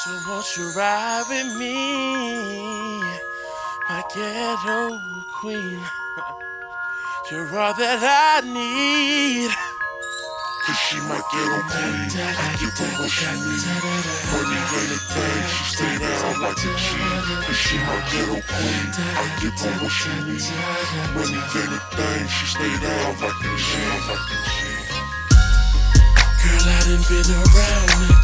So won't you ride with me, my ghetto queen? You're all that I need. Cause she my ghetto queen. I give her what she need. Money ain't a thing, she stay down like a G. Cause she my ghetto queen. I give her what she need. Money ain't a thing, she stay down like a G. Girl, I done been around